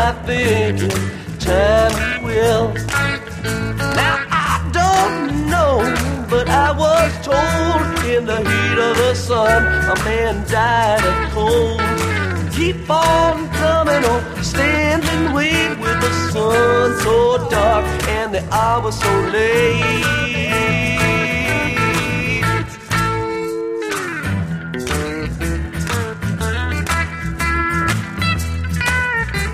I think in time will. Now I don't know, but I was told in the heat of the sun a man died of cold. Keep on coming on, stand and wait with the sun so dark and the hour so late.